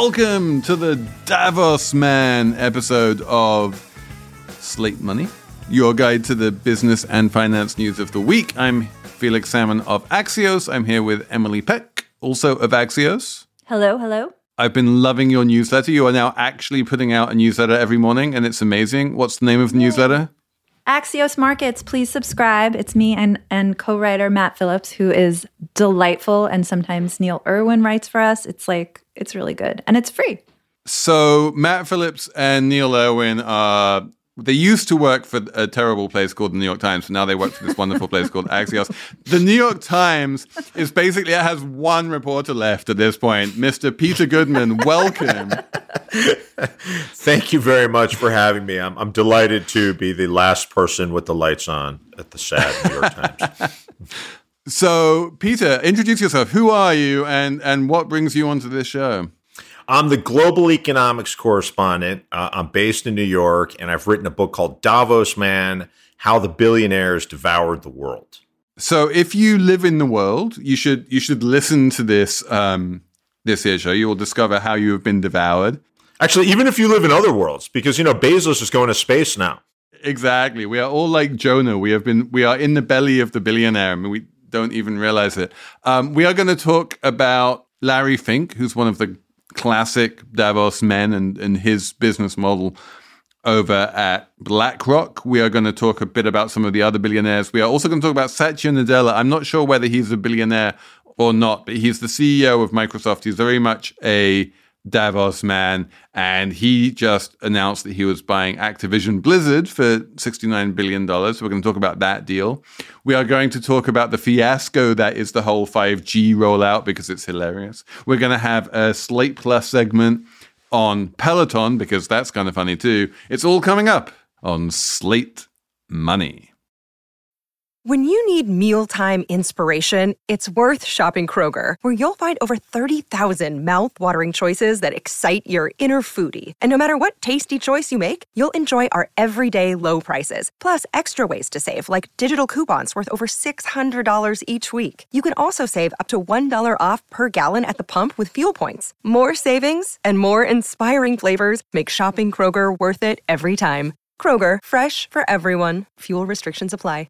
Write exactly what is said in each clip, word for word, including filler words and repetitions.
welcome to the Davos Man episode of Slate Money, your guide to the business and finance news of the week. I'm Felix Salmon of Axios. I'm here with Emily Peck, also of Axios. Hello, hello. I've been loving your newsletter. You are now actually putting out a newsletter every morning, and it's amazing. What's the name of the Yay. newsletter? Axios Markets, please subscribe. It's me and, and co-writer Matt Phillips, who is delightful, and sometimes Neil Irwin writes for us. It's like, it's really good, and it's free. So Matt Phillips and Neil Irwin are... They used to work for a terrible place called the New York Times, but now they work for this wonderful place called Axios. The New York Times is basically, it has one reporter left at this point. Mister Peter Goodman, welcome. Thank you very much for having me. I'm, I'm delighted to be the last person with the lights on at the sad New York Times. So, Peter, introduce yourself. Who are you, and, and what brings you onto this show? I'm the global economics correspondent. Uh, I'm based in New York, and I've written a book called Davos Man, How the Billionaires Devoured the World. So if you live in the world, you should you should listen to this um, this here show. You will discover how you have been devoured. Actually, even if you live in other worlds, because, you know, Bezos is going to space now. Exactly. We are all like Jonah. We have been we are in the belly of the billionaire, and we don't even realize it. Um, we are going to talk about Larry Fink, who's one of the classic Davos men and, and his business model over at BlackRock. We are going to talk a bit about some of the other billionaires. We are also going to talk about Satya Nadella. I'm not sure whether he's a billionaire or not, but he's the C E O of Microsoft. He's very much a Davos man, and he just announced that he was buying Activision Blizzard for sixty-nine billion dollars. So we're going to talk about that deal. We are going to talk about the fiasco that is the whole five G rollout, because it's hilarious. We're going to have a Slate Plus segment on Peloton, because that's kind of funny too. It's all coming up on Slate Money. When you need mealtime inspiration, it's worth shopping Kroger, where you'll find over thirty thousand mouth-watering choices that excite your inner foodie. And no matter what tasty choice you make, you'll enjoy our everyday low prices, plus extra ways to save, like digital coupons worth over six hundred dollars each week. You can also save up to one dollar off per gallon at the pump with fuel points. More savings and more inspiring flavors make shopping Kroger worth it every time. Kroger, fresh for everyone. Fuel restrictions apply.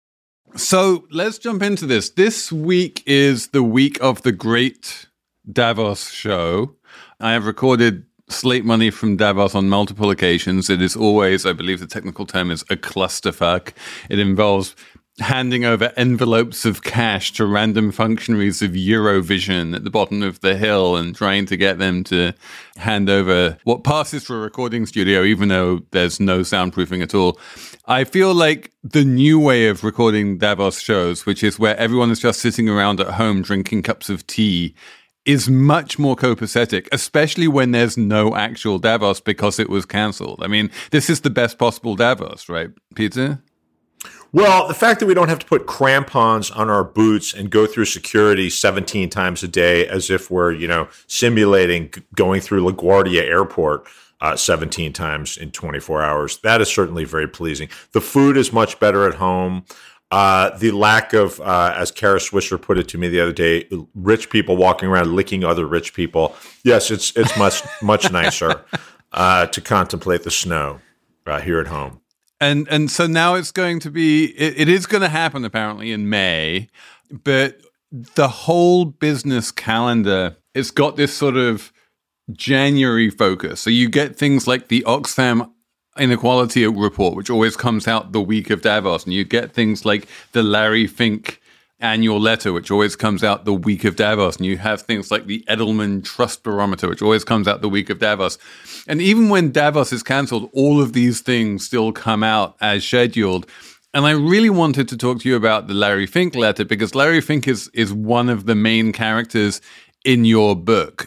So let's jump into this. This week is the week of the great Davos show. I have recorded Slate Money from Davos on multiple occasions. It is always, I believe the technical term is a clusterfuck. It involves handing over envelopes of cash to random functionaries of Eurovision at the bottom of the hill and trying to get them to hand over what passes for a recording studio, even though there's no soundproofing at all. I feel like the new way of recording Davos shows, which is where everyone is just sitting around at home drinking cups of tea, is much more copacetic, especially when there's no actual Davos because it was cancelled. I mean, this is the best possible Davos, right, Peter? Well, the fact that we don't have to put crampons on our boots and go through security seventeen times a day as if we're, you know, simulating going through LaGuardia Airport uh, seventeen times in twenty-four hours, that is certainly very pleasing. The food is much better at home. Uh, the lack of, uh, as Kara Swisher put it to me the other day, rich people walking around licking other rich people. Yes, it's it's much, much nicer uh, to contemplate the snow uh, here at home. And and so now it's going to be, it, it is going to happen apparently in May, but the whole business calendar, it's got this sort of January focus. So you get things like the Oxfam Inequality Report, which always comes out the week of Davos, and you get things like the Larry Fink Annual Letter, which always comes out the week of Davos, and you have things like the Edelman Trust Barometer, which always comes out the week of Davos. And even when Davos is cancelled, all of these things still come out as scheduled. And I really wanted to talk to you about the Larry Fink letter, because Larry Fink is is one of the main characters in your book.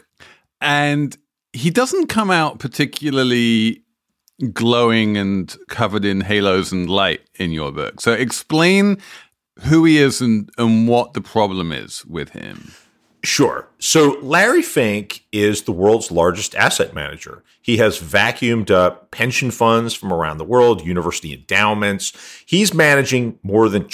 And he doesn't come out particularly glowing and covered in halos and light in your book. So explain who he is and, and what the problem is with him. Sure. So Larry Fink is the world's largest asset manager. He has vacuumed up pension funds from around the world, university endowments. He's managing more than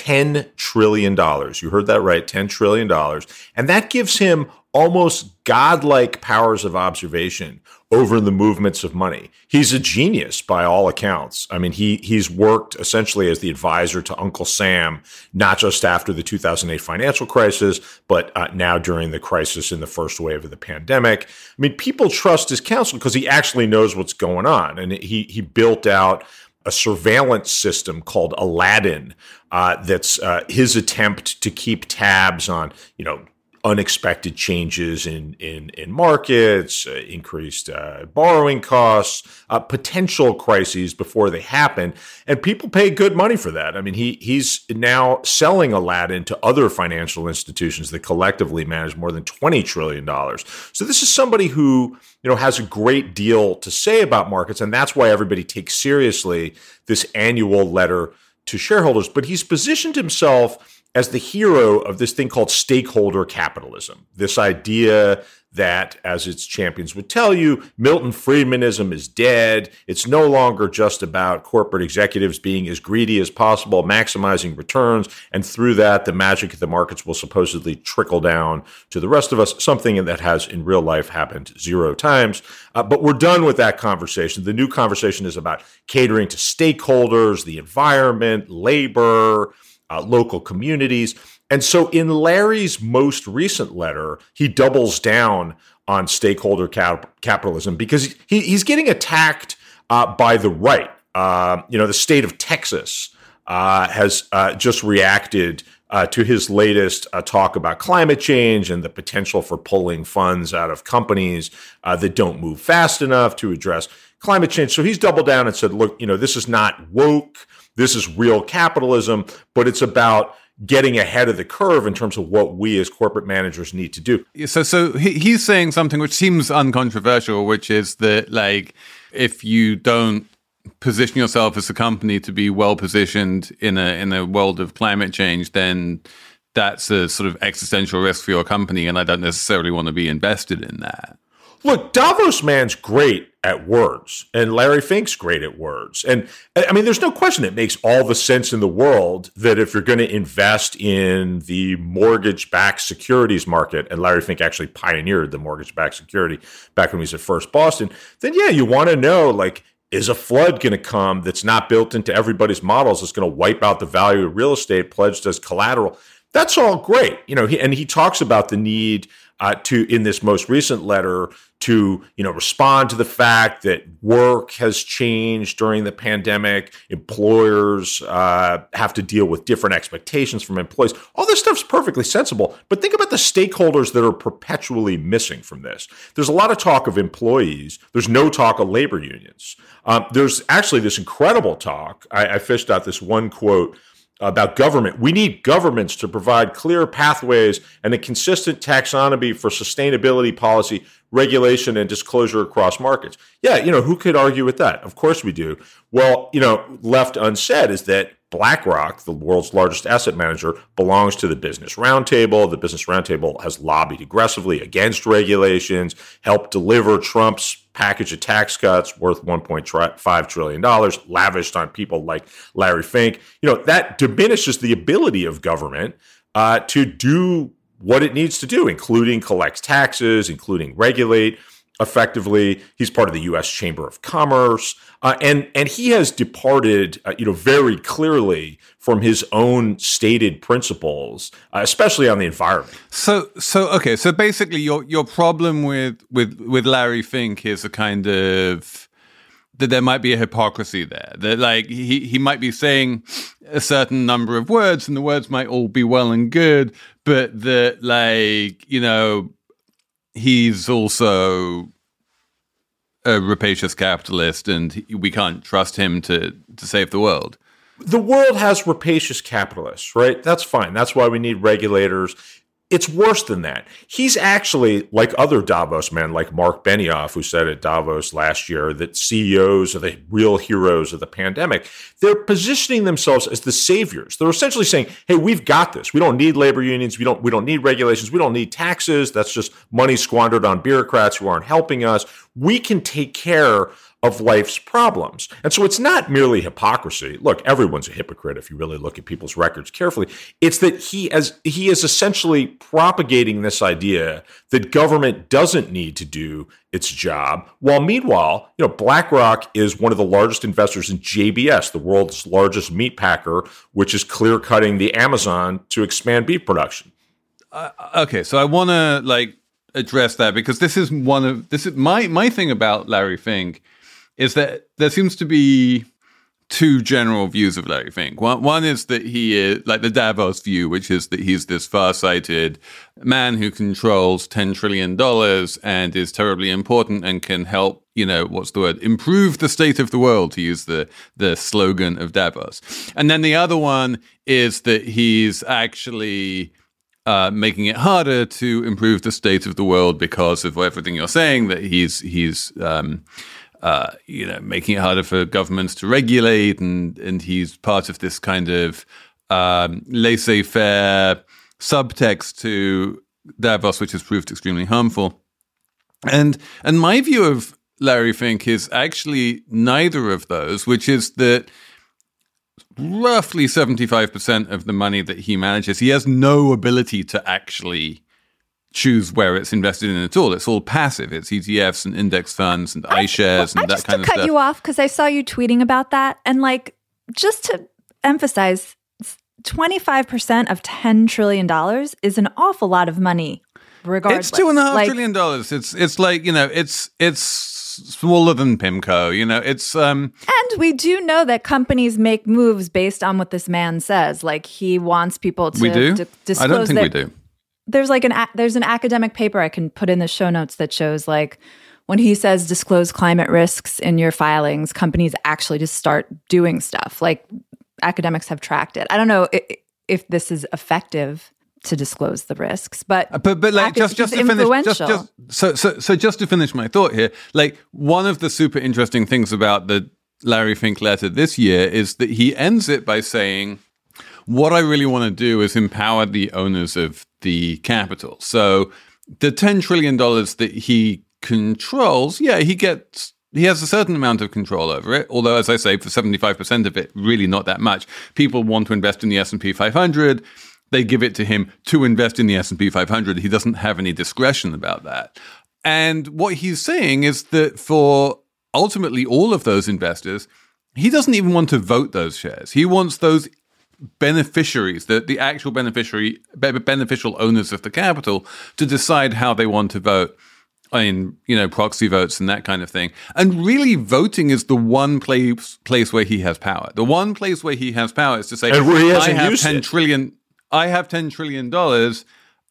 ten trillion dollars. You heard that right, ten trillion dollars. And that gives him almost godlike powers of observation over the movements of money. He's a genius by all accounts. I mean, he he's worked essentially as the advisor to Uncle Sam, not just after the two thousand eight financial crisis, but uh, now during the crisis in the first wave of the pandemic. I mean, people trust his counsel because he actually knows what's going on. And he he built out a surveillance system called Aladdin uh, that's uh, his attempt to keep tabs on, you know, unexpected changes in in, in markets, uh, increased uh, borrowing costs, uh, potential crises before they happen, and people pay good money for that. I mean, he he's now selling Aladdin to other financial institutions that collectively manage more than twenty trillion dollars. So this is somebody who, you know, has a great deal to say about markets, and that's why everybody takes seriously this annual letter to shareholders. But he's positioned himself as the hero of this thing called stakeholder capitalism, this idea that, as its champions would tell you, Milton Friedmanism is dead. It's no longer just about corporate executives being as greedy as possible, maximizing returns, and through that, the magic of the markets will supposedly trickle down to the rest of us, something that has in real life happened zero times. Uh, but we're done with that conversation. The new conversation is about catering to stakeholders, the environment, labor, Uh, local communities. And so in Larry's most recent letter, he doubles down on stakeholder cap- capitalism because he, he's getting attacked uh, by the right. Uh, you know, the state of Texas uh, has uh, just reacted uh, to his latest uh, talk about climate change and the potential for pulling funds out of companies uh, that don't move fast enough to address climate change. So he's doubled down and said, look, you know, this is not woke. This is real capitalism, but it's about getting ahead of the curve in terms of what we as corporate managers need to do. So, so he, he's saying something which seems uncontroversial, which is that, like, if you don't position yourself as a company to be well positioned in a in a world of climate change, then that's a sort of existential risk for your company, and I don't necessarily want to be invested in that. Look, Davos man's great at words, and Larry Fink's great at words. And I mean, there's no question it makes all the sense in the world that if you're going to invest in the mortgage-backed securities market, and Larry Fink actually pioneered the mortgage-backed security back when he was at First Boston, then yeah, you want to know, like, is a flood going to come that's not built into everybody's models that's going to wipe out the value of real estate pledged as collateral? That's all great. You know, he, and he talks about the need uh, to, in this most recent letter, to, you know, respond to the fact that work has changed during the pandemic. Employers uh, have to deal with different expectations from employees. All this stuff's perfectly sensible. But think about the stakeholders that are perpetually missing from this. There's a lot of talk of employees. There's no talk of labor unions. Um, there's actually this incredible talk. I, I fished out this one quote about government. We need governments to provide clear pathways and a consistent taxonomy for sustainability policy, regulation, and disclosure across markets. Yeah, you know, who could argue with that? Of course we do. Well, you know, left unsaid is that BlackRock, the world's largest asset manager, belongs to the Business Roundtable. The Business Roundtable has lobbied aggressively against regulations, helped deliver Trump's package of tax cuts worth one point five trillion dollars, lavished on people like Larry Fink. You know, that diminishes the ability of government uh, to do what it needs to do, including collect taxes, including regulate effectively. He's part of the U S Chamber of Commerce, uh, and and he has departed, uh, you know, very clearly from his own stated principles, uh, especially on the environment. So, so okay, so basically, your your problem with with with Larry Fink is a kind of that there might be a hypocrisy there. That, like, he he might be saying a certain number of words, and the words might all be well and good, but that, like, you know, he's also a rapacious capitalist, and we can't trust him to, to save the world. The world has rapacious capitalists, right? That's fine. That's why we need regulators. It's worse than that. He's actually, like other Davos men, like Mark Benioff, who said at Davos last year that C E Os are the real heroes of the pandemic. They're positioning themselves as the saviors. They're essentially saying, hey, we've got this. We don't need labor unions. We don't, we don't need regulations. We don't need taxes. That's just money squandered on bureaucrats who aren't helping us. We can take care of life's problems. And so it's not merely hypocrisy. Look, everyone's a hypocrite if you really look at people's records carefully. It's that he as he is essentially propagating this idea that government doesn't need to do its job, while meanwhile, you know, BlackRock is one of the largest investors in J B S, the world's largest meat packer, which is clear-cutting the Amazon to expand beef production. Uh, okay, so I want to like address that because this is one of this is my my thing about Larry Fink is that there seems to be two general views of Larry Fink. One, one is that he is like the Davos view, which is that he's this far-sighted man who controls ten trillion dollars and is terribly important and can help, you know, what's the word, improve the state of the world, to use the, the slogan of Davos. And then the other one is that he's actually Uh, making it harder to improve the state of the world because of everything you're saying, that he's he's um, uh, you know making it harder for governments to regulate, and and he's part of this kind of um, laissez-faire subtext to Davos, which has proved extremely harmful. And and my view of Larry Fink is actually neither of those, which is that roughly seventy-five percent of the money that he manages, he has no ability to actually choose where it's invested in at all. It's all passive. It's E T Fs and index funds and iShares and I that just kind to of cut stuff. you off because I saw you tweeting about that. And like, just to emphasize, twenty-five percent of ten trillion dollars is an awful lot of money, regardless. It's two and a half like, trillion dollars. It's, it's like, you know, it's, it's, smaller than PIMCO, you know, it's... um And we do know that companies make moves based on what this man says. Like, he wants people to we do? d- disclose I don't think that we do. There's like an, a- there's an academic paper I can put in the show notes that shows like when he says disclose climate risks in your filings, companies actually just start doing stuff. Like, academics have tracked it. I don't know if, if this is effective to disclose the risks, but but but like just just to finish, just, just so so so just to finish my thought here, like one of the super interesting things about the Larry Fink letter this year is that he ends it by saying, "What I really want to do is empower the owners of the capital." So the ten trillion dollars that he controls, yeah, he gets. He has a certain amount of control over it, although, as I say, for seventy-five percent of it, really not that much. People want to invest in the S and P five hundred. They give it to him to invest in the S and P five hundred. He doesn't have any discretion about that. And what he's saying is that for ultimately all of those investors, he doesn't even want to vote those shares. He wants those beneficiaries, the, the actual beneficiary, beneficial owners of the capital, to decide how they want to vote in, you know, proxy votes and that kind of thing. And really, voting is the one place place where he has power. The one place where he has power is to say, and where he hasn't I have used ten it. trillion. I have ten trillion dollars,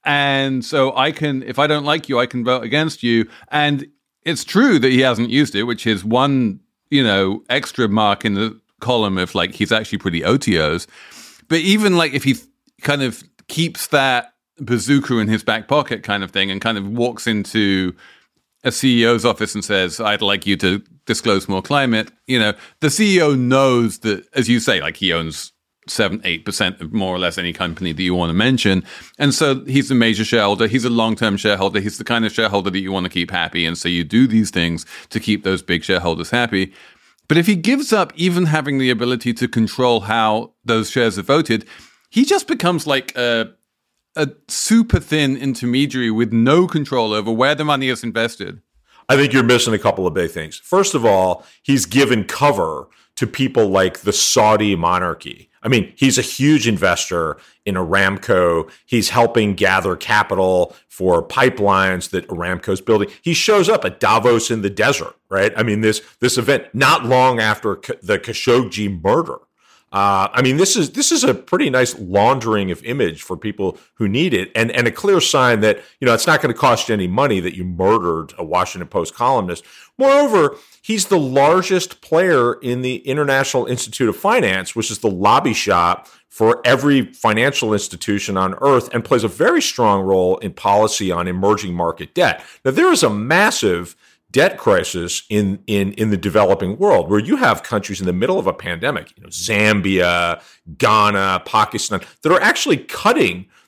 and so I can, if I don't like you, I can vote against you. And it's true that he hasn't used it, which is one, you know, extra mark in the column of like he's actually pretty O T Os. But even like if he kind of keeps that bazooka in his back pocket kind of thing and kind of walks into a C E O's office and says, I'd like you to disclose more climate, you know, the C E O knows that, as you say, like he owns seven, eight percent of more or less any company that you want to mention. And so he's a major shareholder. He's a long-term shareholder. He's the kind of shareholder that you want to keep happy. And so you do these things to keep those big shareholders happy. But if he gives up even having the ability to control how those shares are voted, he just becomes like a, a super thin intermediary with no control over where the money is invested. I think you're missing a couple of big things. First of all, he's given cover to people like the Saudi monarchy. I mean, he's a huge investor in Aramco. He's helping gather capital for pipelines that Aramco's building. He shows up at Davos in the desert, right? I mean, this this event not long after the Khashoggi murder. Uh, I mean, this is this is a pretty nice laundering of image for people who need it, and and a clear sign that, you know, it's not going to cost you any money that you murdered a Washington Post columnist. Moreover, he's the largest player in the International Institute of Finance, which is the lobby shop for every financial institution on earth, and plays a very strong role in policy on emerging market debt. Now, there is a massive debt crisis in, in, in the developing world, where you have countries in the middle of a pandemic, you know, Zambia, Ghana, Pakistan, that are actually cutting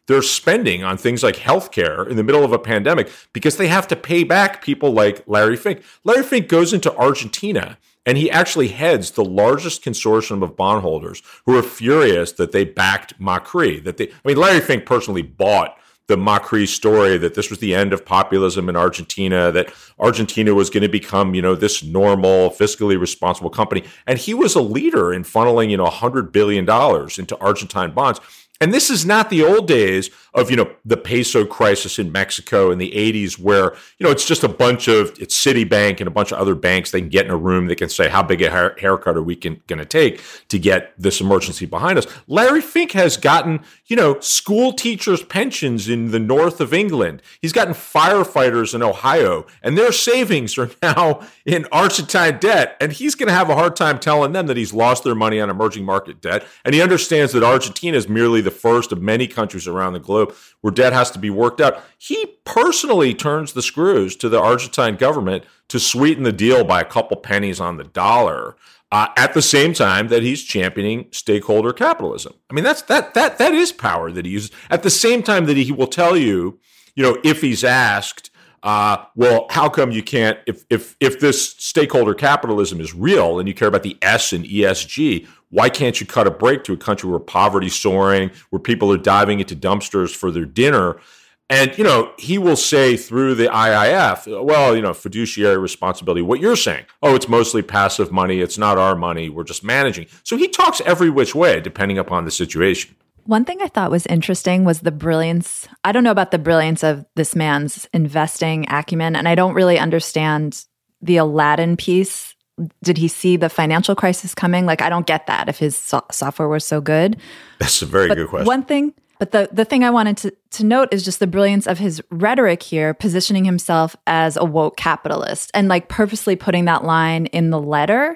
their spending on things like healthcare in the middle of a pandemic because they have to pay back people like Larry Fink. Larry Fink goes into Argentina and he actually heads the largest consortium of bondholders who are furious that they backed Macri. That they, I mean, Larry Fink personally bought the Macri story that this was the end of populism in Argentina, that Argentina was going to become, you know, this normal, fiscally responsible company. And he was a leader in funneling, you know, one hundred billion dollars into Argentine bonds. And this is not the old days of, you know, the peso crisis in Mexico in the eighties where, you know, it's just a bunch of, it's Citibank and a bunch of other banks. They can get in a room. They can say, how big a hair, haircut are we going to take to get this emergency behind us? Larry Fink has gotten, you know, school teachers' pensions in the north of England. He's gotten firefighters in Ohio, and their savings are now in Argentine debt. And he's going to have a hard time telling them that he's lost their money on emerging market debt. And he understands that Argentina is merely the first of many countries around the globe where debt has to be worked out. He personally turns the screws to the Argentine government to sweeten the deal by a couple pennies on the dollar, uh, at the same time that he's championing stakeholder capitalism. I mean, that's that that that is power that he uses. At the same time that he will tell you, you know, if he's asked, uh, well, how come you can't, if if if this stakeholder capitalism is real and you care about the S in E S G, why can't you cut a break to a country where poverty's soaring, where people are diving into dumpsters for their dinner? And, you know, he will say through the I I F, well, you know, fiduciary responsibility, what you're saying. Oh, it's mostly passive money. It's not our money. We're just managing. So he talks every which way, depending upon the situation. One thing I thought was interesting was the brilliance. I don't know about the brilliance of this man's investing acumen, and I don't really understand the Aladdin piece. Did he see the financial crisis coming? Like, I don't get that if his so- software was so good. That's a very but good question. One thing, but the, the thing I wanted to, to note is just the brilliance of his rhetoric here, positioning himself as a woke capitalist and like purposely putting that line in the letter.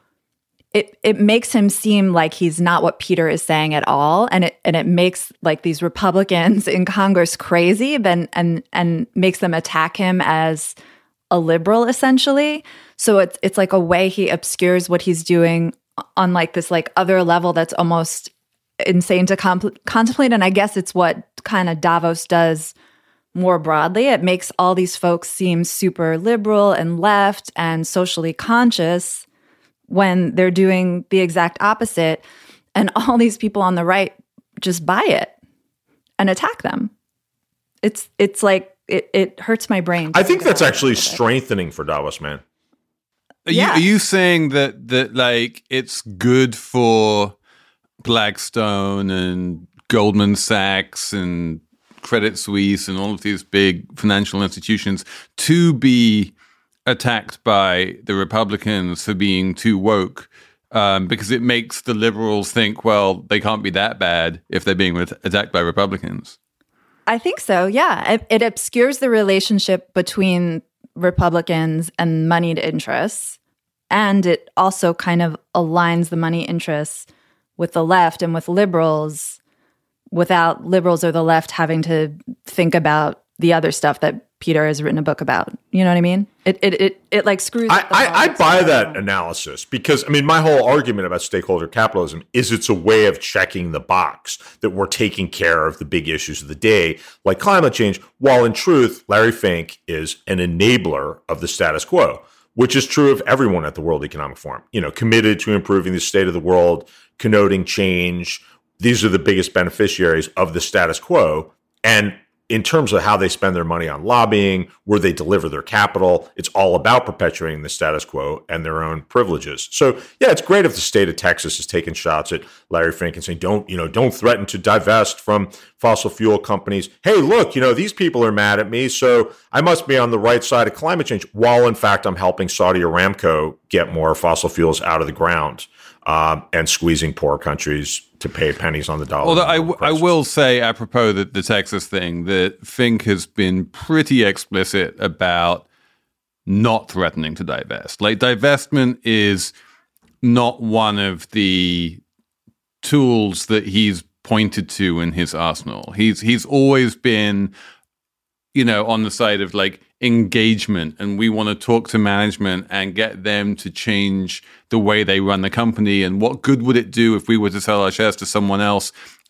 It it makes him seem like he's not what Peter is saying at all. And it and it makes like these Republicans in Congress crazy and and and makes them attack him as a liberal, essentially. So it's it's like a way he obscures what he's doing on like this like other level that's almost insane to comp- contemplate. And I guess it's what kind of Davos does more broadly. It makes all these folks seem super liberal and left and socially conscious when they're doing the exact opposite. And all these people on the right just buy it and attack them. It's it's like, it, it hurts my brain. I think that's actually strengthening for Davos, man. Are, yeah. you, are you saying that, that like it's good for Blackstone and Goldman Sachs and Credit Suisse and all of these big financial institutions to be attacked by the Republicans for being too woke, um, because it makes the liberals think, well, they can't be that bad if they're being re- attacked by Republicans? I think so, yeah. It, it obscures the relationship between Republicans and moneyed interests, and it also kind of aligns the money interests with the left and with liberals without liberals or the left having to think about the other stuff that Peter has written a book about. You know what I mean? It it it, it like screws I, up the I, I buy that around. analysis because, I mean, my whole argument about stakeholder capitalism is it's a way of checking the box that we're taking care of the big issues of the day, like climate change, while in truth, Larry Fink is an enabler of the status quo, which is true of everyone at the World Economic Forum, you know, committed to improving the state of the world, connoting change. These are the biggest beneficiaries of the status quo. And in terms of how they spend their money on lobbying, where they deliver their capital, it's all about perpetuating the status quo and their own privileges. So, yeah, it's great if the state of Texas is taking shots at Larry Fink and saying, don't, you know, don't threaten to divest from fossil fuel companies. Hey, look, you know, these people are mad at me, so I must be on the right side of climate change, while in fact I'm helping Saudi Aramco get more fossil fuels out of the ground. Um, and squeezing poor countries to pay pennies on the dollar. Although I, w- I will say, apropos the, the Texas thing, that Fink has been pretty explicit about not threatening to divest. Like, divestment is not one of the tools that he's pointed to in his arsenal. He's he's always been, you know, on the side of like engagement, and we want to talk to management and get them to change the way they run the company. And what good would it do if we were to sell our shares to someone else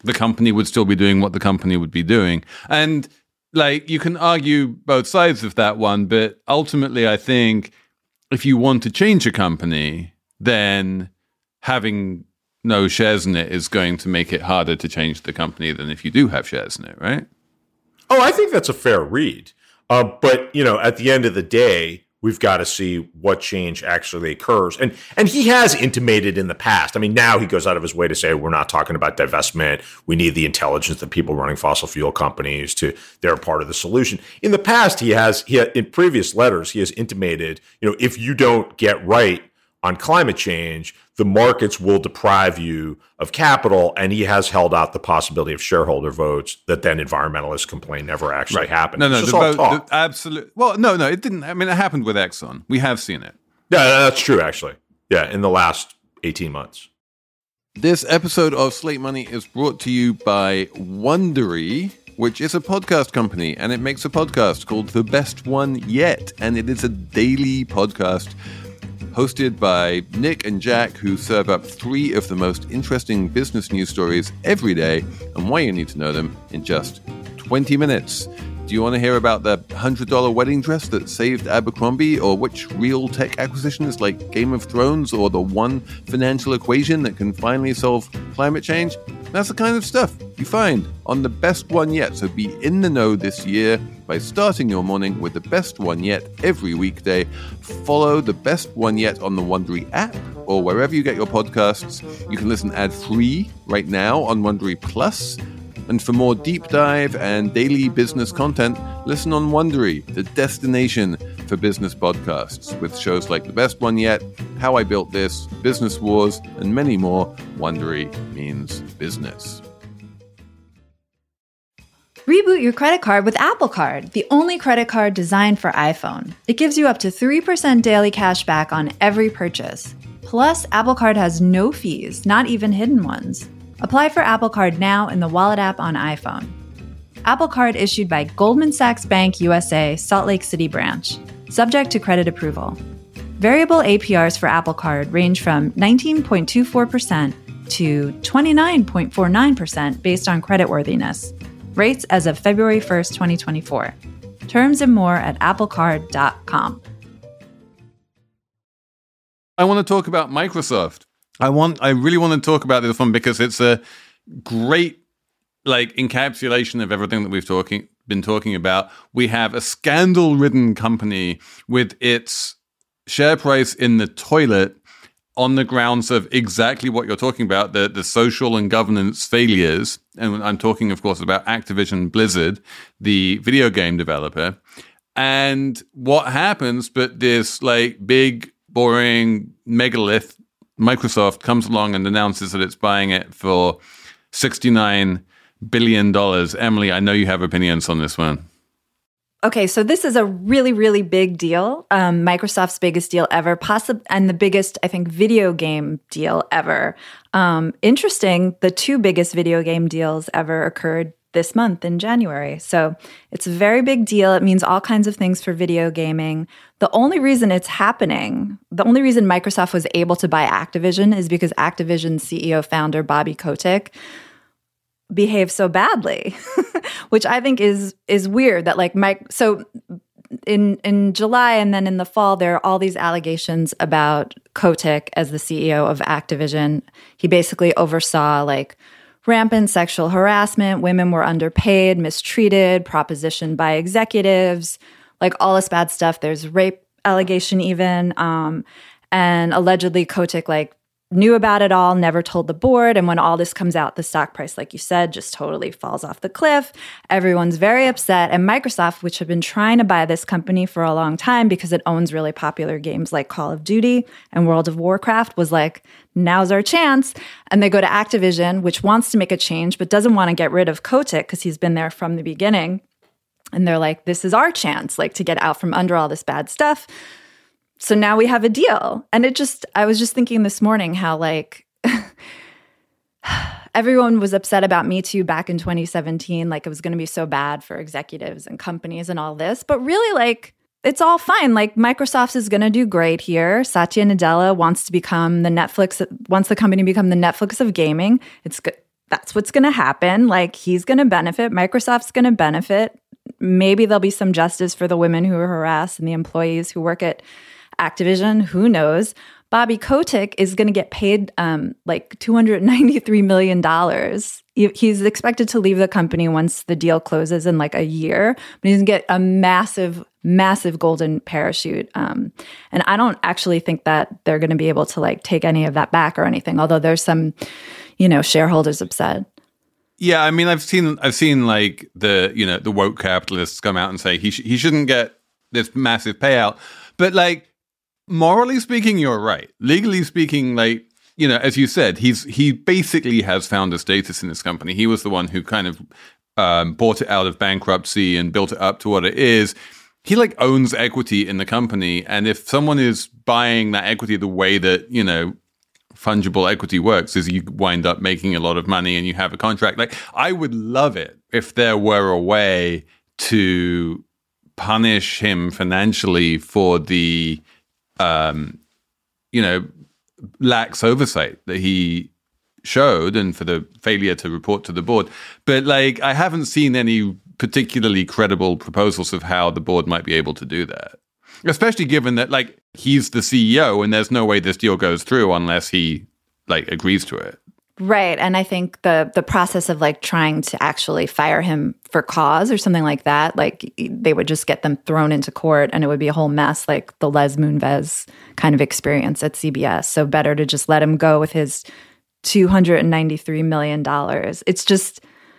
the company would still be doing what the company would be doing. And like, you can argue both sides of that one, but ultimately I think if you want to change a company, then having no shares in it is going to make it harder to change the company than if you do have shares in it, right? Oh, I think that's a fair read. Uh, but, you know, at the end of the day, we've got to see what change actually occurs. And and he has intimated in the past. I mean, now he goes out of his way to say, we're not talking about divestment. We need the intelligence of people running fossil fuel companies to, they're part of the solution. In the past, he has, he had, in previous letters, he has intimated, you know, if you don't get right on climate change, the markets will deprive you of capital. And he has held out the possibility of shareholder votes that then environmentalists complain never actually Right. happened. No, no, It's the just all vote, talk. the absolute. Well, no, no, it didn't. I mean, it happened with Exxon. We have seen it. Yeah, that's true, actually. Yeah, in the last eighteen months. This episode of Slate Money is brought to you by Wondery, which is a podcast company, and it makes a podcast called The Best One Yet, and it is a daily podcast hosted by Nick and Jack, who serve up three of the most interesting business news stories every day and why you need to know them in just twenty minutes. Do you want to hear about the one hundred dollars wedding dress that saved Abercrombie, or which real tech acquisitions like Game of Thrones, or the one financial equation that can finally solve climate change? That's the kind of stuff you find on The Best One Yet. So be in the know this year by starting your morning with The Best One Yet every weekday. Follow The Best One Yet on the Wondery app or wherever you get your podcasts. You can listen ad-free right now on Wondery Plus. And for more deep dive and daily business content, listen on Wondery, the destination for business podcasts, with shows like The Best One Yet, How I Built This, Business Wars, and many more. Wondery means business. Reboot your credit card with Apple Card, the only credit card designed for iPhone. It gives you up to three percent daily cash back on every purchase. Plus, Apple Card has no fees, not even hidden ones. Apply for Apple Card now in the Wallet app on iPhone. Apple Card issued by Goldman Sachs Bank U S A, Salt Lake City branch. Subject to credit approval. Variable A P Rs for Apple Card range from nineteen point two four percent to twenty-nine point four nine percent based on creditworthiness. Rates as of February first, twenty twenty-four. Terms and more at apple card dot com. I want to talk about Microsoft. I want, I really want to talk about this one because it's a great, like, encapsulation of everything that we've talking been talking about. We have a scandal-ridden company with its share price in the toilet on the grounds of exactly what you're talking about, the, the social and governance failures. And I'm talking, of course, about Activision Blizzard, the video game developer. And what happens, but this, like, big, boring megalith Microsoft comes along and announces that it's buying it for sixty-nine billion dollars. Emily, I know you have opinions on this one. Okay, so this is a really, really big deal. Um, Microsoft's biggest deal ever, possibly, and the biggest, I think, video game deal ever. Um, interesting, the two biggest video game deals ever occurred this month in January. So it's a very big deal. It means all kinds of things for video gaming. The only reason it's happening, the only reason Microsoft was able to buy Activision is because Activision's C E O founder, Bobby Kotick, behaved so badly, which I think is is weird that like Mike. So in in July and then in the fall, there are all these allegations about Kotick as the C E O of Activision. He basically oversaw like rampant sexual harassment, women were underpaid, mistreated, propositioned by executives, like all this bad stuff. There's rape allegation even, um, and allegedly Kotick like knew about it all, never told the board. And when all this comes out, the stock price, like you said, just totally falls off the cliff. Everyone's very upset. And Microsoft, which had been trying to buy this company for a long time because it owns really popular games like Call of Duty and World of Warcraft, was like, now's our chance. And they go to Activision, which wants to make a change, but doesn't want to get rid of Kotick because he's been there from the beginning. And they're like, this is our chance, like to get out from under all this bad stuff. So now we have a deal. And it just, I was just thinking this morning how like everyone was upset about Me Too back in twenty seventeen. Like it was going to be so bad for executives and companies and all this. But really like it's all fine. Like Microsoft is going to do great here. Satya Nadella wants to become the Netflix, wants the company to become the Netflix of gaming. It's good. that's what's going to happen. Like, he's going to benefit. Microsoft's going to benefit. Maybe there'll be some justice for the women who are harassed and the employees who work at Activision. Who knows? Bobby Kotick is going to get paid um, like two hundred ninety-three million dollars. He, he's expected to leave the company once the deal closes in like a year, but he's going to get a massive, massive golden parachute. Um, and I don't actually think that they're going to be able to like take any of that back or anything, although there's some, you know, shareholders upset. Yeah, I mean, I've seen I've seen like the, you know, the woke capitalists come out and say he sh- he shouldn't get this massive payout. But like, morally speaking, you're right. Legally speaking, like, you know, as you said, he's he basically has founder status in this company. He was the one who kind of um, bought it out of bankruptcy and built it up to what it is. He like owns equity in the company, and if someone is buying that equity the way that, you know, fungible equity works, is you wind up making a lot of money and you have a contract. Like, I would love it if there were a way to punish him financially for the um, you know, lax oversight that he showed and for the failure to report to the board. But like, I haven't seen any particularly credible proposals of how the board might be able to do that, especially given that like he's the C E O and there's no way this deal goes through unless he like agrees to it. Right. And I think the the process of like trying to actually fire him for cause or something like that, like they would just get them thrown into court and it would be a whole mess, like the Les Moonves kind of experience at C B S. So better to just let him go with his two hundred ninety-three million dollars. It's just,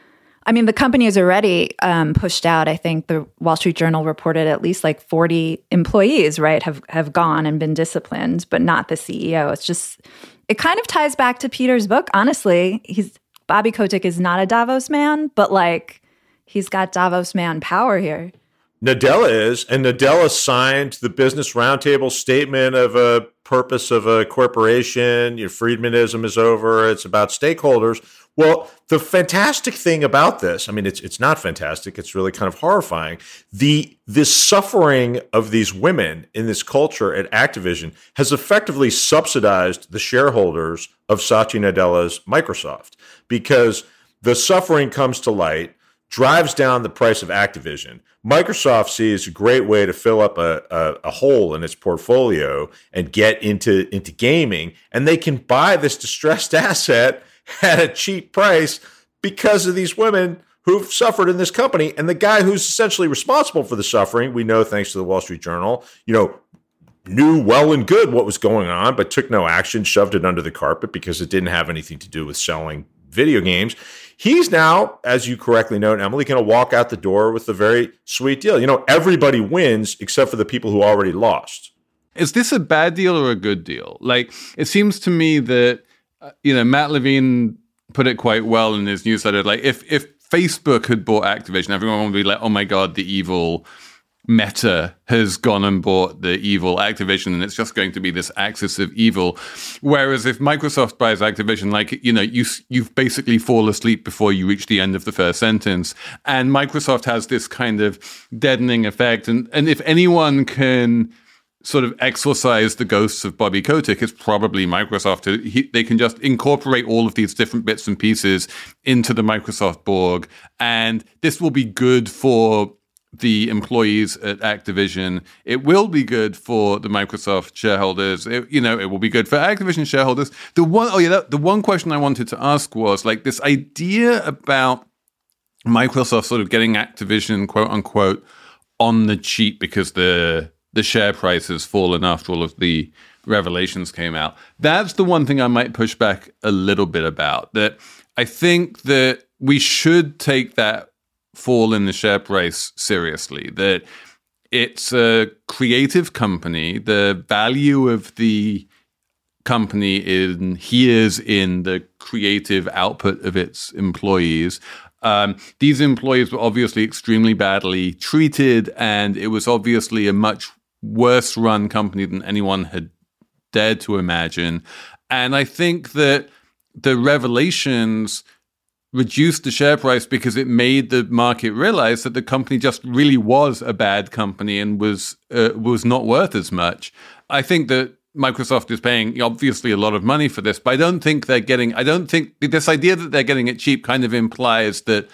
I mean, the company is already um, pushed out. I think the Wall Street Journal reported at least like forty employees, right, have, have gone and been disciplined, but not the C E O. It's just, it kind of ties back to Peter's book. Honestly, he's Bobby Kotick is not a Davos man, but like he's got Davos man power here. Nadella is, and Nadella signed the Business Roundtable statement of a purpose of a corporation. Your Friedmanism is over. It's about stakeholders. Well, the fantastic thing about this, I mean, it's it's not fantastic. It's really kind of horrifying. The the suffering of these women in this culture at Activision has effectively subsidized the shareholders of Satya Nadella's Microsoft, because the suffering comes to light, drives down the price of Activision. Microsoft sees a great way to fill up a, a, a hole in its portfolio and get into, into gaming, and they can buy this distressed asset at a cheap price because of these women who've suffered in this company. And the guy who's essentially responsible for the suffering, we know thanks to the Wall Street Journal, you know, knew well and good what was going on, but took no action, shoved it under the carpet because it didn't have anything to do with selling video games. He's now, as you correctly note, Emily, going to walk out the door with a very sweet deal. You know, everybody wins except for the people who already lost. Is this a bad deal or a good deal? Like, it seems to me that, uh, you know, Matt Levine put it quite well in his newsletter. Like, if, if Facebook had bought Activision, everyone would be like, oh my God, the evil Meta has gone and bought the evil Activision, and it's just going to be this axis of evil. Whereas if Microsoft buys Activision, like, you know, you, you've basically fall asleep before you reach the end of the first sentence. And Microsoft has this kind of deadening effect. And, and if anyone can sort of exorcise the ghosts of Bobby Kotick, it's probably Microsoft. He, they can just incorporate all of these different bits and pieces into the Microsoft Borg. And this will be good for the employees at Activision. It will be good for the Microsoft shareholders. It, you know, it will be good for Activision shareholders. The one, oh yeah, that, the one question I wanted to ask was like this idea about Microsoft sort of getting Activision, quote unquote, on the cheap because the the share price has fallen after all of the revelations came out. That's the one thing I might push back a little bit about. That I think that we should take that fall in the share price seriously, that it's a creative company. The value of the company inheres in the creative output of its employees. Um, these employees were obviously extremely badly treated, and it was obviously a much worse run company than anyone had dared to imagine. And I think that the revelations reduced the share price because it made the market realize that the company just really was a bad company and was uh, was not worth as much. I think that Microsoft is paying obviously a lot of money for this, but I don't think they're getting, I don't think this idea that they're getting it cheap kind of implies that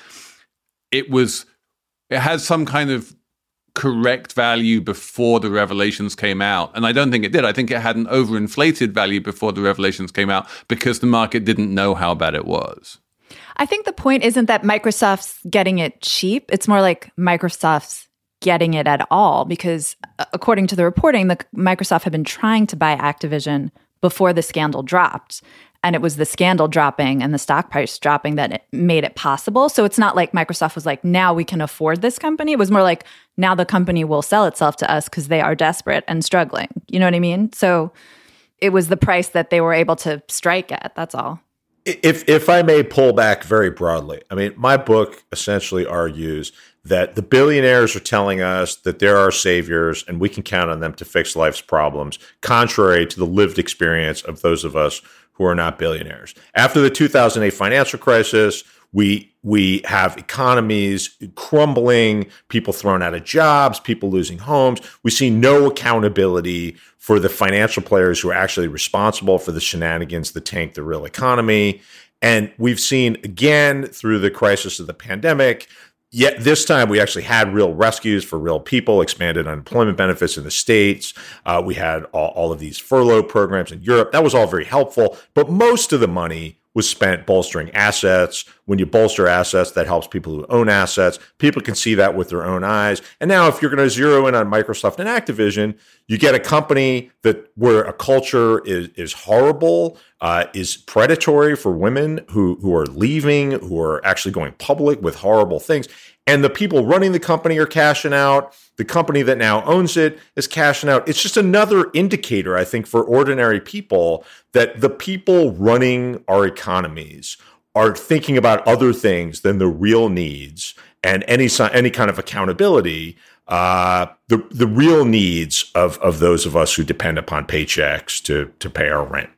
it was, it has some kind of correct value before the revelations came out. And I don't think it did. I think it had an overinflated value before the revelations came out because the market didn't know how bad it was. I think the point isn't that Microsoft's getting it cheap. It's more like Microsoft's getting it at all, because according to the reporting, the Microsoft had been trying to buy Activision before the scandal dropped. And it was the scandal dropping and the stock price dropping that it made it possible. So it's not like Microsoft was like, now we can afford this company. It was more like, now the company will sell itself to us because they are desperate and struggling. You know what I mean? So it was the price that they were able to strike at. That's all. If if I may pull back very broadly, I mean, my book essentially argues that the billionaires are telling us that they're our saviors and we can count on them to fix life's problems, contrary to the lived experience of those of us who are not billionaires. After the two thousand eight financial crisis, we we have economies crumbling, people thrown out of jobs, people losing homes. We see no accountability for the financial players who are actually responsible for the shenanigans that tank the real economy. And we've seen again through the crisis of the pandemic, yet this time we actually had real rescues for real people, expanded unemployment benefits in the States. Uh, we had all, all of these furlough programs in Europe. That was all very helpful. But most of the money was spent bolstering assets. When you bolster assets, that helps people who own assets. People can see that with their own eyes. And now if you're going to zero in on Microsoft and Activision, you get a company that where a culture is, is horrible, uh, is predatory for women who, who are leaving, who are actually going public with horrible things. And the people running the company are cashing out. The company that now owns it is cashing out. It's just another indicator, I think, for ordinary people that the people running our economies are thinking about other things than the real needs and any any kind of accountability, uh, the the real needs of, of those of us who depend upon paychecks to to pay our rent.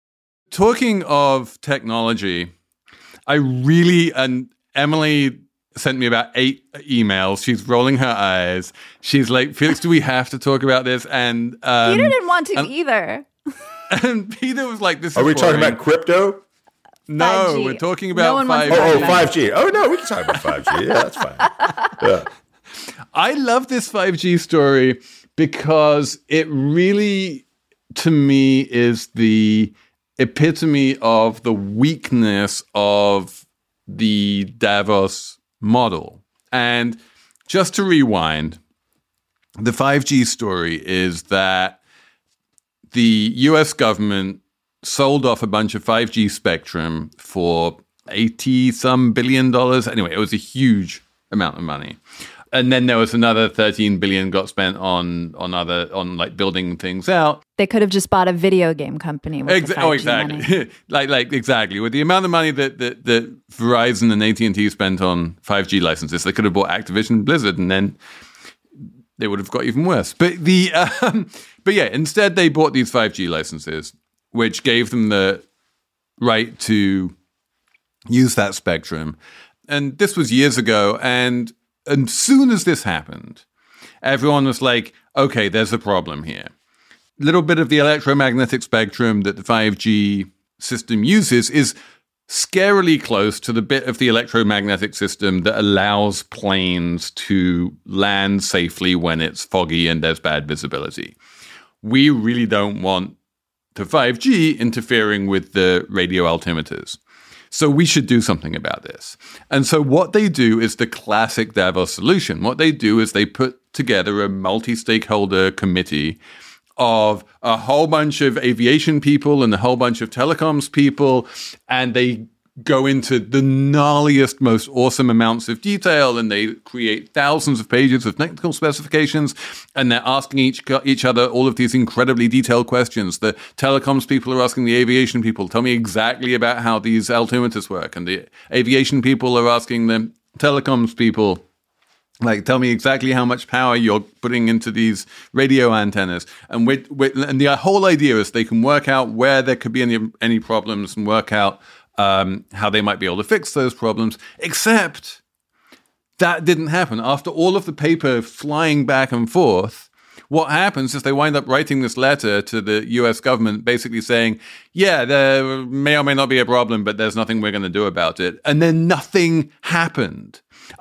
Talking of technology, I really, and Emily sent me about eight emails. She's rolling her eyes. She's like, Felix, do we have to talk about this? And um, Peter didn't want to and, either. And Peter was like, this is Are we boring. talking about crypto? No, five G. we're talking about No five G. Oh, oh, five G. Oh, no, we can talk about five G. Yeah, that's fine. Yeah. I love this five G story because it really, to me, is the epitome of the weakness of the Davos model. And just to rewind, the five G story is that the U S government sold off a bunch of five G spectrum for eighty some billion dollars. Anyway, it was a huge amount of money. And then there was another thirteen billion got spent on on other on like building things out. They could have just bought a video game company with Exa- the five G oh, exactly. money. like like exactly. With the amount of money that, that that Verizon and A T and T spent on five G licenses, they could have bought Activision Blizzard, and then they would have got even worse. But the um, but yeah, instead they bought these five G licenses, which gave them the right to use that spectrum. And this was years ago, and as soon as this happened, everyone was like, okay, there's a problem here. A little bit of the electromagnetic spectrum that the five G system uses is scarily close to the bit of the electromagnetic system that allows planes to land safely when it's foggy and there's bad visibility. We really don't want the five G interfering with the radio altimeters. So we should do something about this. And so what they do is the classic Davos solution. What they do is they put together a multi-stakeholder committee of a whole bunch of aviation people and a whole bunch of telecoms people, and they go into the gnarliest, most awesome amounts of detail, and they create thousands of pages of technical specifications, and they're asking each each other all of these incredibly detailed questions. The telecoms people are asking the aviation people, tell me exactly about how these altimeters work, and the aviation people are asking the telecoms people, like, tell me exactly how much power you're putting into these radio antennas. And with, with, and the whole idea is they can work out where there could be any any problems and work out Um, how they might be able to fix those problems, except that didn't happen. After all of the paper flying back and forth, what happens is they wind up writing this letter to the U S government basically saying, yeah, there may or may not be a problem, but there's nothing we're going to do about it. And then nothing happened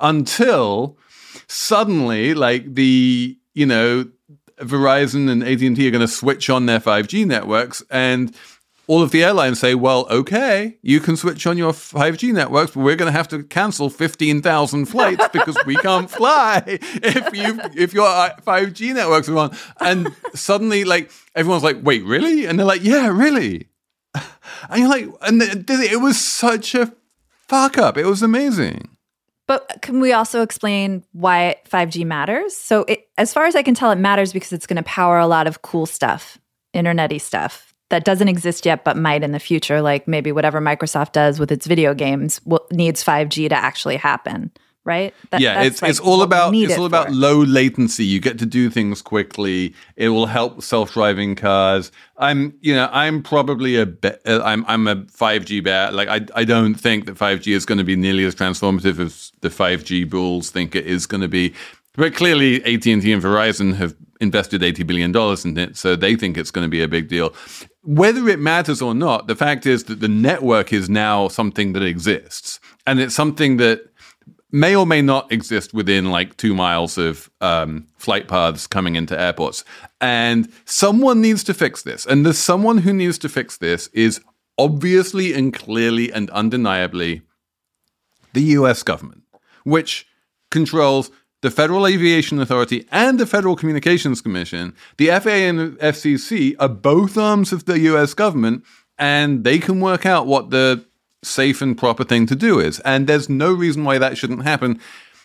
until suddenly, like the, you know, Verizon and A T and T are going to switch on their five G networks, and all of the airlines say, well, okay, you can switch on your five G networks, but we're going to have to cancel fifteen thousand flights because we can't fly if you if your five G networks are on. And suddenly, like, everyone's like, wait, really? And they're like, yeah, really? And you're like, and it was such a fuck up. It was amazing. But can we also explain why five G matters? So it, as far as I can tell, it matters because it's going to power a lot of cool stuff, internet-y stuff that doesn't exist yet but might in the future, like maybe whatever Microsoft does with its video games will, needs five G to actually happen, right? That, yeah, it's like it's all about it's all it about low latency. You get to do things quickly. It will help self-driving cars. I'm, you know, I'm probably a be- I'm I'm a five G bear. Like I I don't think that five G is going to be nearly as transformative as the five G bulls think it is going to be. But clearly, A T and T and Verizon have invested eighty billion dollars in it, so they think it's going to be a big deal. Whether it matters or not, the fact is that the network is now something that exists. And it's something that may or may not exist within like two miles of um, flight paths coming into airports. And someone needs to fix this. And the someone who needs to fix this is obviously and clearly and undeniably the U S government, which controls the Federal Aviation Authority and the Federal Communications Commission. The F A A and the F C C are both arms of the U S government, and they can work out what the safe and proper thing to do is. And there's no reason why that shouldn't happen,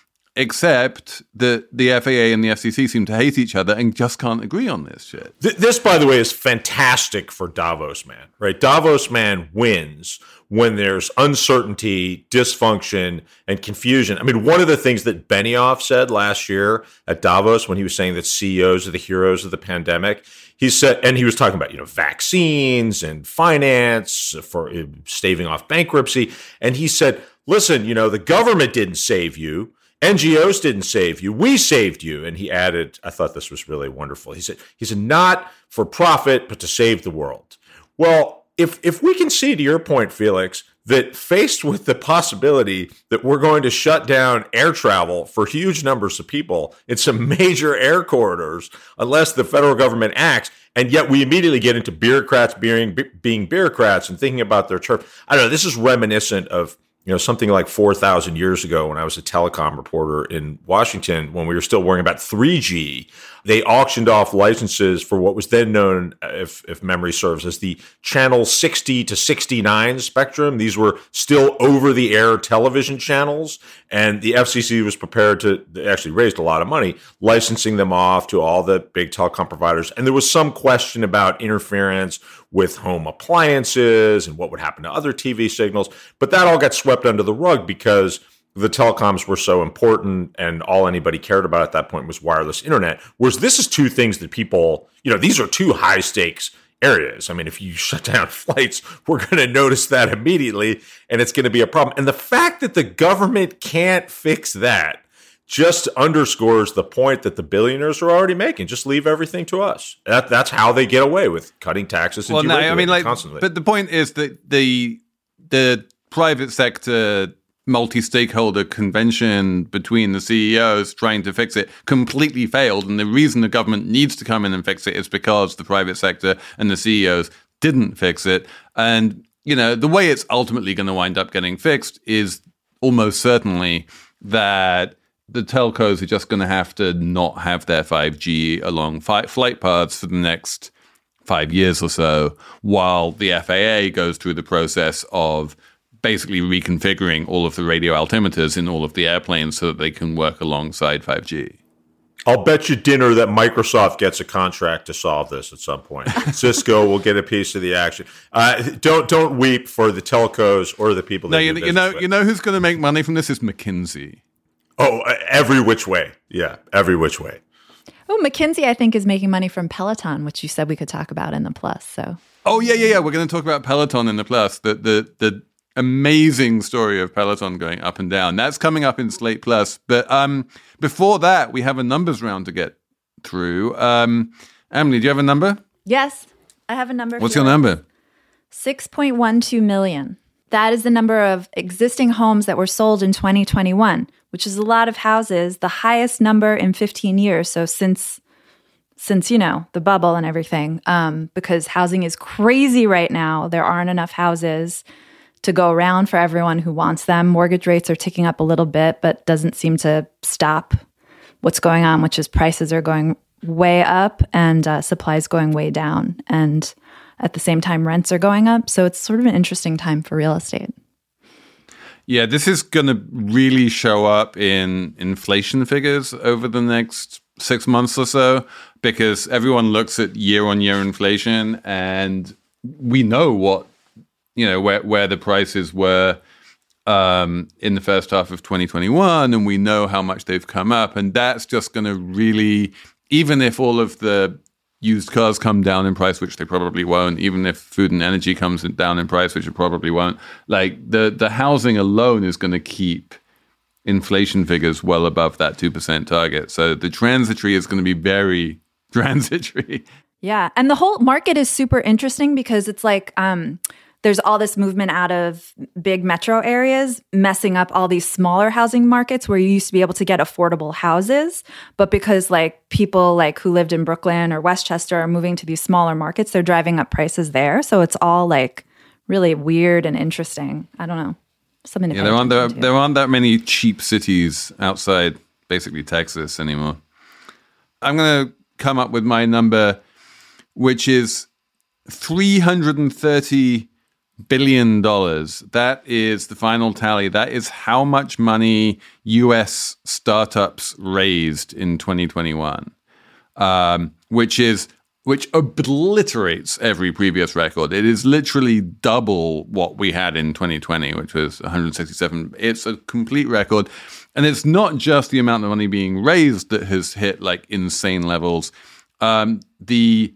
except that the F A A and the F C C seem to hate each other and just can't agree on this shit. This, by the way, is fantastic for Davos Man, right? Davos Man wins when there's uncertainty, dysfunction, and confusion. I mean, one of the things that Benioff said last year at Davos when he was saying that C E Os are the heroes of the pandemic, he said, and he was talking about, you know, vaccines and finance for staving off bankruptcy. And he said, listen, you know, the government didn't save you. N G Os didn't save you. We saved you. And he added, I thought this was really wonderful. He said, he said, not for profit, but to save the world. Well, if if we can see, to your point, Felix, that faced with the possibility that we're going to shut down air travel for huge numbers of people in some major air corridors, unless the federal government acts, and yet we immediately get into bureaucrats being, being bureaucrats and thinking about their turf. I don't know, this is reminiscent of, you know, something like four thousand years ago when I was a telecom reporter in Washington, when we were still worrying about three G. They auctioned off licenses for what was then known, if, if memory serves, as the channel sixty to sixty-nine spectrum. These were still over-the-air television channels, and the F C C was prepared to, they actually raised a lot of money, licensing them off to all the big telecom providers. And there was some question about interference with home appliances and what would happen to other T V signals. But that all got swept under the rug because the telecoms were so important, and all anybody cared about at that point was wireless internet. Whereas this is two things that people, you know, these are two high stakes areas. I mean, if you shut down flights, we're going to notice that immediately, and it's going to be a problem. And the fact that the government can't fix that just underscores the point that the billionaires are already making. Just leave everything to us. That, that's how they get away with cutting taxes. And well, no, I mean, like, constantly. But the point is that the the private sector multi-stakeholder convention between the C E Os trying to fix it completely failed. And the reason the government needs to come in and fix it is because the private sector and the C E Os didn't fix it. And, you know, the way it's ultimately going to wind up getting fixed is almost certainly that the telcos are just going to have to not have their five G along fi- flight paths for the next five years or so, while the F A A goes through the process of basically reconfiguring all of the radio altimeters in all of the airplanes so that they can work alongside five G. I'll bet you dinner that Microsoft gets a contract to solve this at some point. Cisco will get a piece of the action. Uh, don't don't weep for the telcos or the people. No, that you, do you know with. you know who's going to make money from this is McKinsey. Oh, every which way. Yeah, every which way. Oh, McKinsey, I think, is making money from Peloton, which you said we could talk about in the Plus. So. Oh yeah, yeah, yeah. We're going to talk about Peloton in the Plus. The the the amazing story of Peloton going up and down. That's coming up in Slate Plus. But um, before that, we have a numbers round to get through. Um, Emily, do you have a number? Yes, I have a number. What's for your you. number? six point one two million. That is the number of existing homes that were sold in twenty twenty-one, which is a lot of houses, the highest number in fifteen years. So since, since you know, the bubble and everything, um, because housing is crazy right now. There aren't enough houses to go around for everyone who wants them. Mortgage rates are ticking up a little bit, but doesn't seem to stop what's going on, which is prices are going way up and uh, supplies going way down. And at the same time, rents are going up. So it's sort of an interesting time for real estate. Yeah, this is going to really show up in inflation figures over the next six months or so, because everyone looks at year-on-year inflation, and we know what, you know, where, where the prices were um, in the first half of twenty twenty-one, and we know how much they've come up. And that's just going to really, even if all of the used cars come down in price, which they probably won't, even if food and energy comes down in price, which it probably won't, like the, the housing alone is going to keep inflation figures well above that two percent target. So the transitory is going to be very transitory. Yeah. And the whole market is super interesting because it's like um, there's all this movement out of big metro areas messing up all these smaller housing markets where you used to be able to get affordable houses. But because like people like who lived in Brooklyn or Westchester are moving to these smaller markets, they're driving up prices there. So it's all like really weird and interesting. I don't know. Something to yeah, pay there aren't, there, attention to. there aren't that many cheap cities outside basically Texas anymore. I'm going to come up with my number, which is three hundred thirty billion dollars. That is the final tally. That is how much money U S startups raised in twenty twenty-one, um, which is which obliterates every previous record. It is literally double what we had in twenty twenty, which was one hundred sixty-seven. It's a complete record. And it's not just the amount of money being raised that has hit like insane levels. Um, the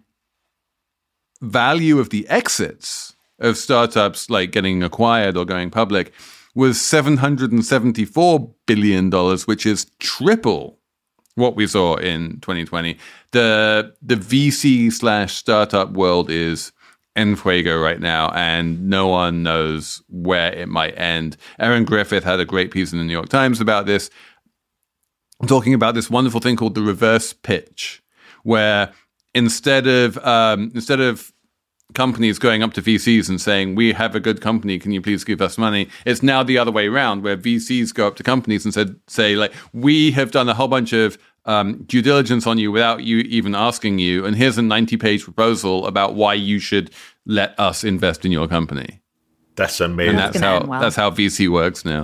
value of the exits of startups like getting acquired or going public was seven hundred seventy-four billion dollars, which is triple what we saw in twenty twenty. The the V C slash startup world is en fuego right now, and no one knows where it might end. Erin Griffith had a great piece in the New York Times about this, talking about this wonderful thing called the reverse pitch, where instead of um, instead of companies going up to V Cs and saying, we have a good company, can you please give us money? It's now the other way around, where V Cs go up to companies and said, say, like, we have done a whole bunch of um, due diligence on you without you even asking you, and here's a ninety-page proposal about why you should let us invest in your company. That's amazing. And that's how well. that's how V C works now.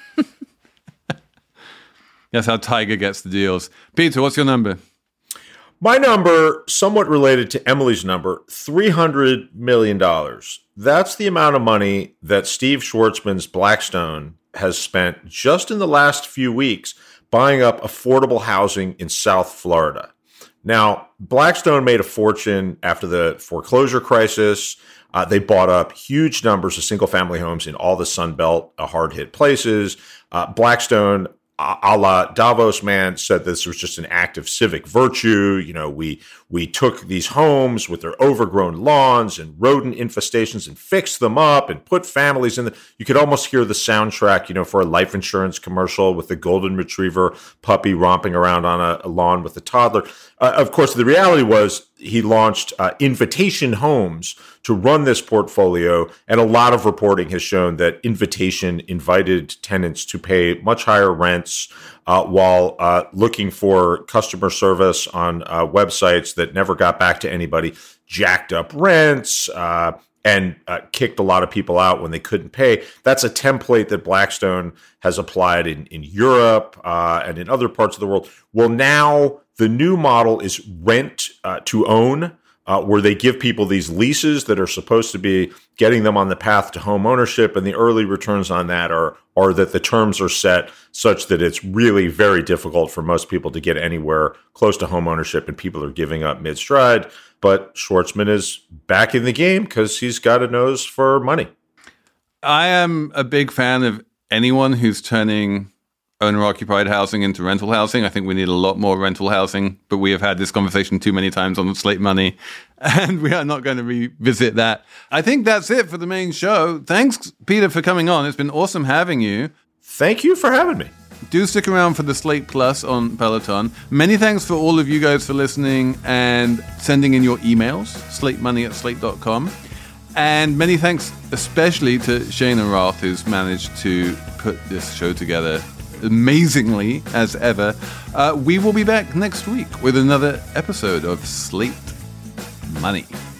That's how Tiger gets the deals. Peter, what's your number? My number, somewhat related to Emily's number, three hundred million dollars. That's the amount of money that Steve Schwartzman's Blackstone has spent just in the last few weeks buying up affordable housing in South Florida. Now, Blackstone made a fortune after the foreclosure crisis. Uh, they bought up huge numbers of single-family homes in all the Sun Belt, uh, hard-hit places. Uh, Blackstone, a la Davos man, said this was just an act of civic virtue. You know, we we took these homes with their overgrown lawns and rodent infestations and fixed them up and put families in the. You could almost hear the soundtrack, you know, for a life insurance commercial with the golden retriever puppy romping around on a, a lawn with a toddler. Uh, of course, the reality was he launched uh, Invitation Homes to run this portfolio, and a lot of reporting has shown that Invitation invited tenants to pay much higher rents uh, while uh, looking for customer service on uh, websites that never got back to anybody, jacked up rents, uh, and uh, kicked a lot of people out when they couldn't pay. That's a template that Blackstone has applied in, in Europe uh, and in other parts of the world. Well, now the new model is rent uh, to own, uh, where they give people these leases that are supposed to be getting them on the path to home ownership. And the early returns on that are, are that the terms are set such that it's really very difficult for most people to get anywhere close to home ownership, and people are giving up mid-stride. But Schwartzman is back in the game because he's got a nose for money. I am a big fan of anyone who's turning owner-occupied housing into rental housing. I think we need a lot more rental housing, but we have had this conversation too many times on Slate Money, and we are not going to revisit that. I think that's it for the main show. Thanks, Peter, for coming on. It's been awesome having you. Thank you for having me. Do stick around for the Slate Plus on Peloton. Many thanks for all of you guys for listening and sending in your emails, slatemoney at slate dot com. And many thanks especially to Shayna Roth, who's managed to put this show together amazingly as ever. Uh, we will be back next week with another episode of Slate Money.